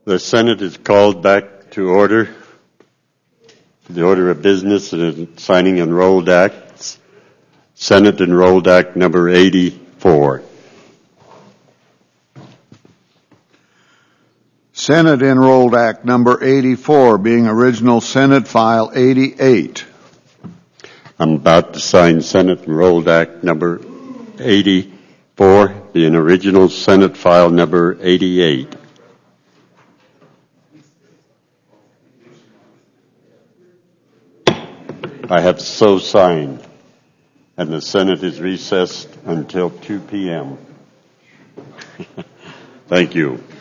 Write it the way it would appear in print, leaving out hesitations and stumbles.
The Senate is called back to order. The order of business and signing Enrolled Acts. Senate Enrolled Act number 84. Senate Enrolled Act number 84, being original Senate File 88. I'm about to sign Senate Enrolled Act number 84, being original Senate File number 88. I have so signed, and the Senate is recessed until 2 p.m. Thank you.